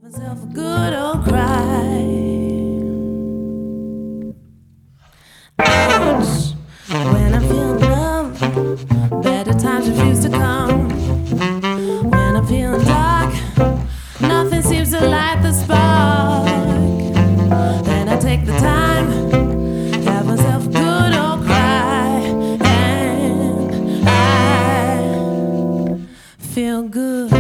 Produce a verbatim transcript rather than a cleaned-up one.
Myself a good old cry. Ouch. When I'm feeling numb, better times refuse to come. When I'm feeling dark, nothing seems to light the spark. Then I take the time, have myself a good old cry, and I feel good.